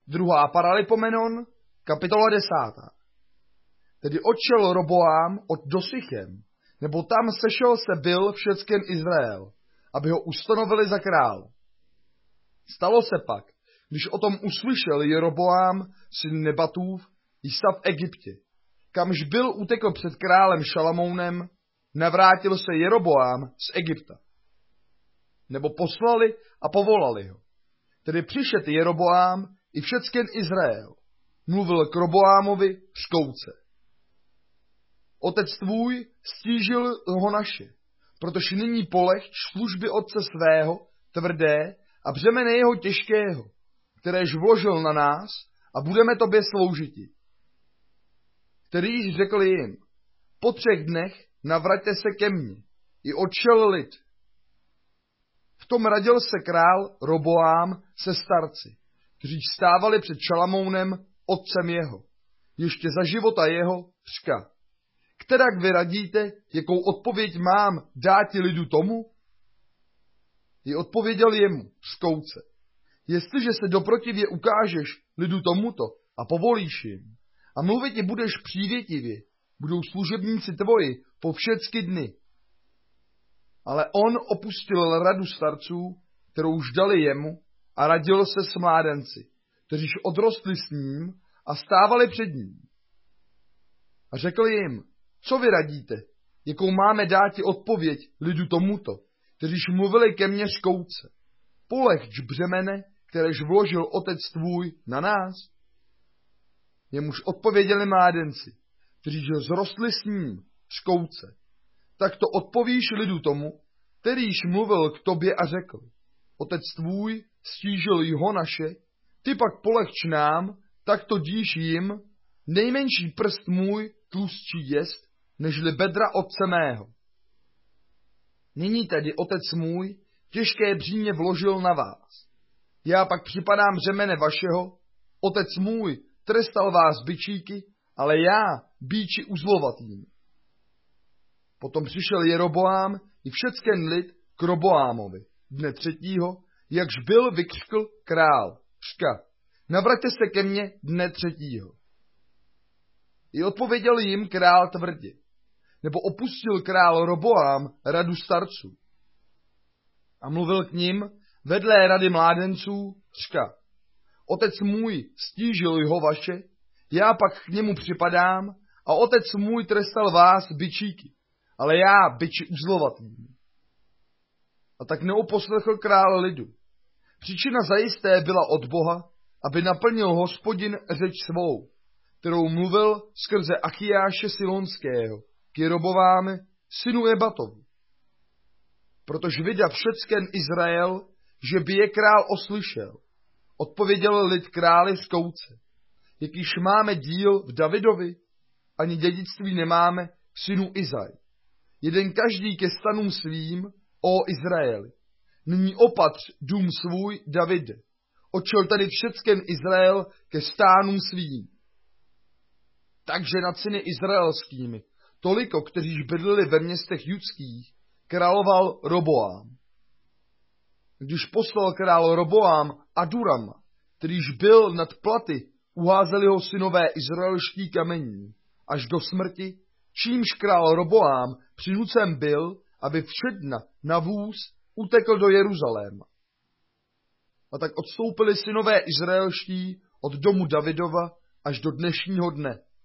2. Paralipomenon, kapitola 10. Tedy odšel Roboám od Dosichem, nebo tam sešel se byl všecken Izrael, aby ho ustanovili za krále. Stalo se pak, když o tom uslyšel Jeroboám, syn Nebatův, jsa v Egyptě, kamž byl utekl před králem Šalamounem, navrátil se Jeroboám z Egypta. Nebo poslali a povolali ho. Tedy přišet Jeroboám i všecken Izrael, mluvil k Roboámovi v škouce. Otec tvůj stížil ho naše, protože nyní polehč služby otce svého, tvrdé, a břemene jeho těžkého, kteréž vložil na nás, a budeme tobě sloužiti. Kterýž řekl jim, po 3 dnech navraťte se ke mně, i odšel lid. V tom radil se král Roboám se starci, kteří stávali před Šalamounem, otcem jeho, ještě za života jeho, řka, kterak vy radíte, jakou odpověď mám dáti lidu tomu? I odpověděl jemu v škouce, jestliže se doprotivě ukážeš lidu tomuto a povolíš jim, a mluvit ti budeš přívětivě, budou služebníci tvoji po všecky dny. Ale on opustil radu starců, kterou už dali jemu, a radil se s mládenci, kteříž odrostli s ním a stávali před ním. A řekl jim, co vy radíte, jakou máme dáti odpověď lidu tomuto, kteříž mluvili ke mně škouce. Polehč břemene, kteréž vložil otec tvůj na nás? Jemuž odpověděli mládenci, kteříž zrostli s ním škouce. Tak to odpovíš lidu tomu, kterýž mluvil k tobě a řekl, otec tvůj stížil jeho naše, ty pak polehč nám, tak to díš jim, nejmenší prst můj tlustší jest, nežli bedra otce mého. Nyní tedy otec můj těžké břímě vložil na vás. Já pak připadám břemene vašeho, otec můj trestal vás bičíky, ale já bíči uzlovatým. Potom přišel Jeroboám i všecken lid k Roboámovi, dne 3., jakž byl vykřkl král, řka, navraťte se ke mně dne 3. I odpověděl jim král tvrdě, nebo opustil král Roboám radu starců. A mluvil k nim vedle rady mládenců, řka, otec můj stížil jeho vaše, já pak k němu připadám, a otec můj trestal vás bičíky, ale já biči uzlovatým. A tak neuposlechl král lidu. Příčina zajisté byla od Boha, aby naplnil Hospodin řeč svou, kterou mluvil skrze Achiáše Silonského k Jeroboámu, synu Ebatovu. Protože viděl všecken Izrael, že by je král oslyšel, odpověděl lid králi z kouce, jakýž máme díl v Davidovi, ani dědictví nemáme k synu Izaj. Jeden každý ke stanům svým, o Izraeli. Nyní opatř dům svůj, Davide. Odšel tady všecken Izrael ke stánům svým. Takže nad syny izraelskými, toliko, kteříž bydleli ve městech judských, královal Roboám. Když poslal král Roboám Adurama, kterýž byl nad platy, uházeli ho synové izraelští kamení, až do smrti, čímž král Roboám přinucen byl, aby všedna na vůz utekl do Jeruzaléma. A tak odstoupili synové izraelští od domu Davidova až do dnešního dne.